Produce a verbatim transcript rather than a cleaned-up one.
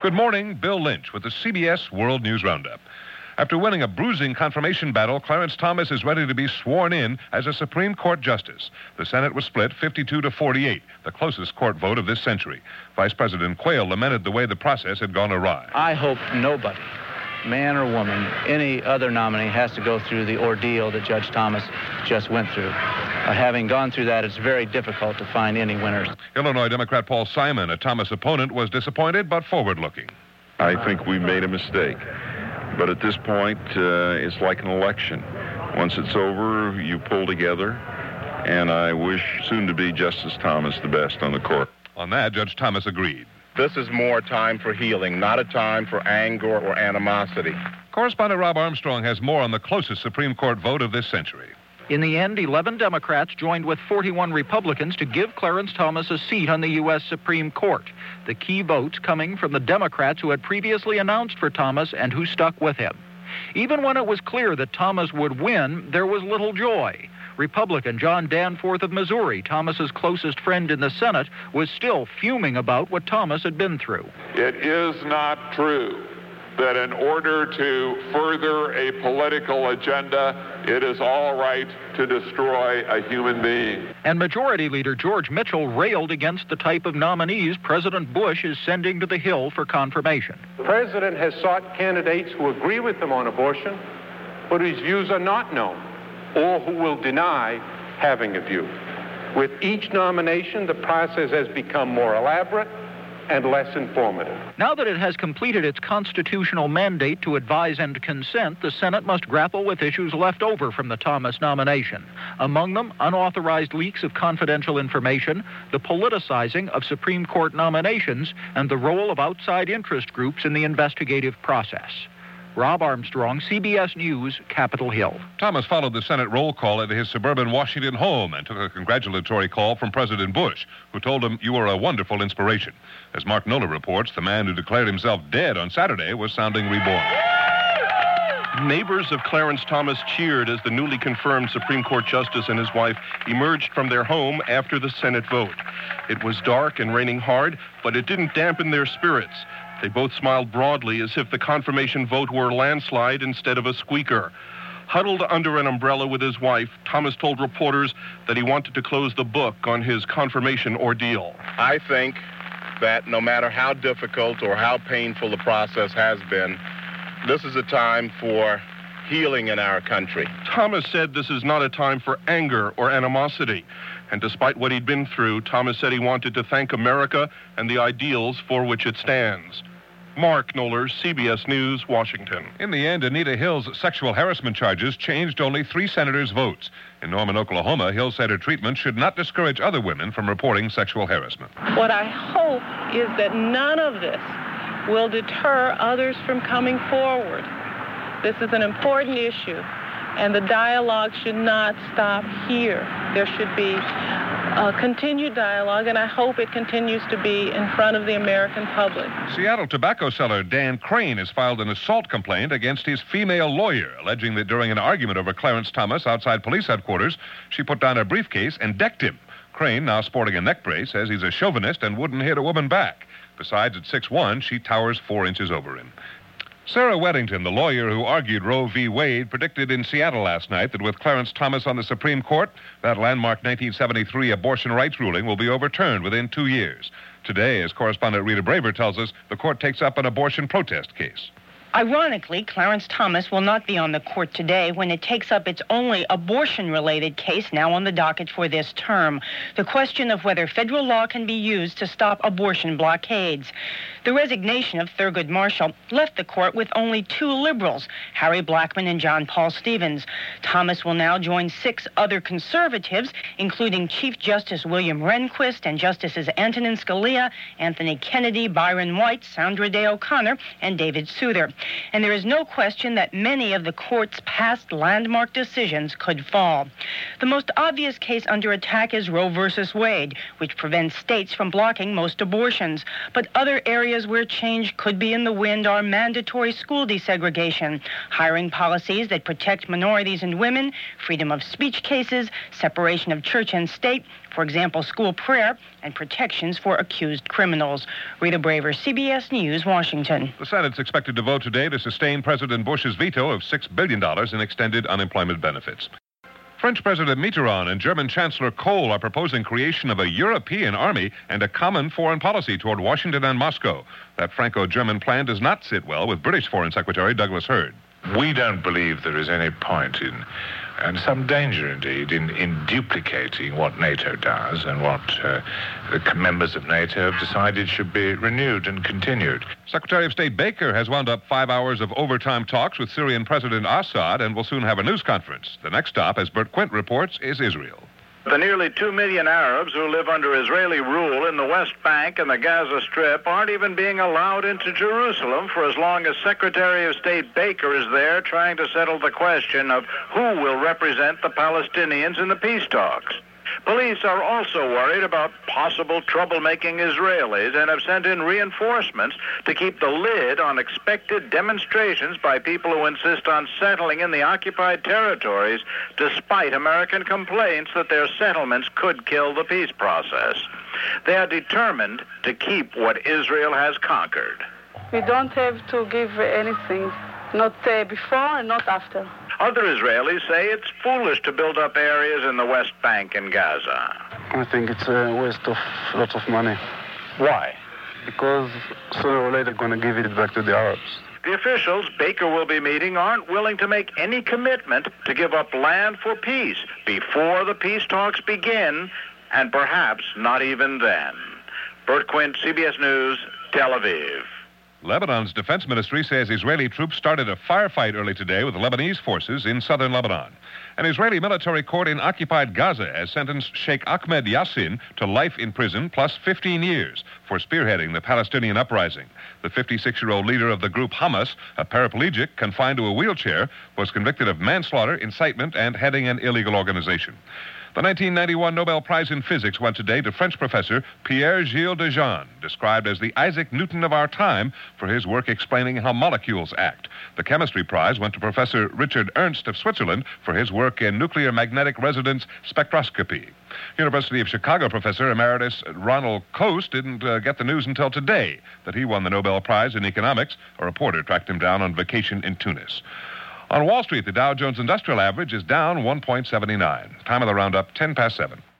Good morning, Bill Lynch with the C B S World News Roundup. After winning a bruising confirmation battle, Clarence Thomas is ready to be sworn in as a Supreme Court justice. The Senate was split fifty-two to forty-eight, the closest court vote of this century. Vice President Quayle lamented the way the process had gone awry. I hope nobody, man or woman, any other nominee has to go through the ordeal that Judge Thomas just went through. Uh, having gone through that, it's very difficult to find any winners. Illinois Democrat Paul Simon, a Thomas opponent, was disappointed but forward-looking. I think we made a mistake. But at this point, uh, it's like an election. Once it's over, you pull together, and I wish soon-to-be Justice Thomas the best on the court. On that, Judge Thomas agreed. This is more time for healing, not a time for anger or animosity. Correspondent Rob Armstrong has more on the closest Supreme Court vote of this century. In the end, eleven Democrats joined with forty-one Republicans to give Clarence Thomas a seat on the U S Supreme Court. The key votes coming from the Democrats who had previously announced for Thomas and who stuck with him. Even when it was clear that Thomas would win, there was little joy. Republican John Danforth of Missouri, Thomas's closest friend in the Senate, was still fuming about what Thomas had been through. It is not true that in order to further a political agenda, it is all right to destroy a human being. And Majority Leader George Mitchell railed against the type of nominees President Bush is sending to the Hill for confirmation. The president has sought candidates who agree with him on abortion, but whose views are not known, or who will deny having a view. With each nomination, the process has become more elaborate and less informative. Now that it has completed its constitutional mandate to advise and consent, the Senate must grapple with issues left over from the Thomas nomination. Among them, unauthorized leaks of confidential information, the politicizing of Supreme Court nominations, and the role of outside interest groups in the investigative process. Rob Armstrong, C B S News, Capitol Hill. Thomas followed the Senate roll call at his suburban Washington home and took a congratulatory call from President Bush, who told him, "You are a wonderful inspiration." As Mark Nola reports, the man who declared himself dead on Saturday was sounding reborn. Neighbors of Clarence Thomas cheered as the newly confirmed Supreme Court justice and his wife emerged from their home after the Senate vote. It was dark and raining hard, but it didn't dampen their spirits. They both smiled broadly as if the confirmation vote were a landslide instead of a squeaker. Huddled under an umbrella with his wife, Thomas told reporters that he wanted to close the book on his confirmation ordeal. I think that no matter how difficult or how painful the process has been, this is a time for healing in our country. Thomas said this is not a time for anger or animosity. And despite what he'd been through, Thomas said he wanted to thank America and the ideals for which it stands. Mark Noller, C B S News, Washington. In the end, Anita Hill's sexual harassment charges changed only three senators' votes. In Norman, Oklahoma, Hill said her treatment should not discourage other women from reporting sexual harassment. What I hope is that none of this will deter others from coming forward. This is an important issue, and the dialogue should not stop here. There should be a continued dialogue, and I hope it continues to be in front of the American public. Seattle tobacco seller Dan Crane has filed an assault complaint against his female lawyer, alleging that during an argument over Clarence Thomas outside police headquarters, she put down a briefcase and decked him. Crane, now sporting a neck brace, says he's a chauvinist and wouldn't hit a woman back. Besides, at six one, she towers four inches over him. Sarah Weddington, the lawyer who argued Roe v. Wade, predicted in Seattle last night that with Clarence Thomas on the Supreme Court, that landmark nineteen seventy-three abortion rights ruling will be overturned within two years. Today, as correspondent Rita Braver tells us, the court takes up an abortion protest case. Ironically, Clarence Thomas will not be on the court today when it takes up its only abortion-related case now on the docket for this term, the question of whether federal law can be used to stop abortion blockades. The resignation of Thurgood Marshall left the court with only two liberals, Harry Blackmun and John Paul Stevens. Thomas will now join six other conservatives, including Chief Justice William Rehnquist and Justices Antonin Scalia, Anthony Kennedy, Byron White, Sandra Day O'Connor, and David Souther. And there is no question that many of the court's past landmark decisions could fall. The most obvious case under attack is Roe versus Wade, which prevents states from blocking most abortions. But other areas where change could be in the wind are mandatory school desegregation, hiring policies that protect minorities and women, freedom of speech cases, separation of church and state, For example, school prayer and protections for accused criminals. Rita Braver, C B S News, Washington. The Senate's expected to vote today to sustain President Bush's veto of six billion dollars in extended unemployment benefits. French President Mitterrand and German Chancellor Kohl are proposing creation of a European army and a common foreign policy toward Washington and Moscow. That Franco-German plan does not sit well with British Foreign Secretary Douglas Hurd. We don't believe there is any point in, and some danger indeed, in, in duplicating what NATO does and what uh, the members of NATO have decided should be renewed and continued. Secretary of State Baker has wound up five hours of overtime talks with Syrian President Assad and will soon have a news conference. The next stop, as Bert Quint reports, is Israel. The nearly two million Arabs who live under Israeli rule in the West Bank and the Gaza Strip aren't even being allowed into Jerusalem for as long as Secretary of State Baker is there trying to settle the question of who will represent the Palestinians in the peace talks. Police are also worried about possible troublemaking Israelis and have sent in reinforcements to keep the lid on expected demonstrations by people who insist on settling in the occupied territories despite American complaints that their settlements could kill the peace process. They are determined to keep what Israel has conquered. We don't have to give anything, not uh, before and not after. Other Israelis say it's foolish to build up areas in the West Bank and Gaza. I think it's a waste of lots of money. Why? Because sooner or later going to give it back to the Arabs. The officials Baker will be meeting aren't willing to make any commitment to give up land for peace before the peace talks begin, and perhaps not even then. Bert Quint, C B S News, Tel Aviv. Lebanon's defense ministry says Israeli troops started a firefight early today with Lebanese forces in southern Lebanon. An Israeli military court in occupied Gaza has sentenced Sheikh Ahmed Yassin to life in prison plus fifteen years for spearheading the Palestinian uprising. The fifty-six-year-old leader of the group Hamas, a paraplegic confined to a wheelchair, was convicted of manslaughter, incitement, and heading an illegal organization. The nineteen ninety-one Nobel Prize in Physics went today to French professor Pierre-Gilles Dejean, described as the Isaac Newton of our time for his work explaining how molecules act. The chemistry prize went to Professor Richard Ernst of Switzerland for his work in nuclear magnetic resonance spectroscopy. University of Chicago professor emeritus Ronald Coase didn't uh, get the news until today that he won the Nobel Prize in economics. A reporter tracked him down on vacation in Tunis. On Wall Street, the Dow Jones Industrial Average is down one point seven nine. Time of the roundup, ten past seven.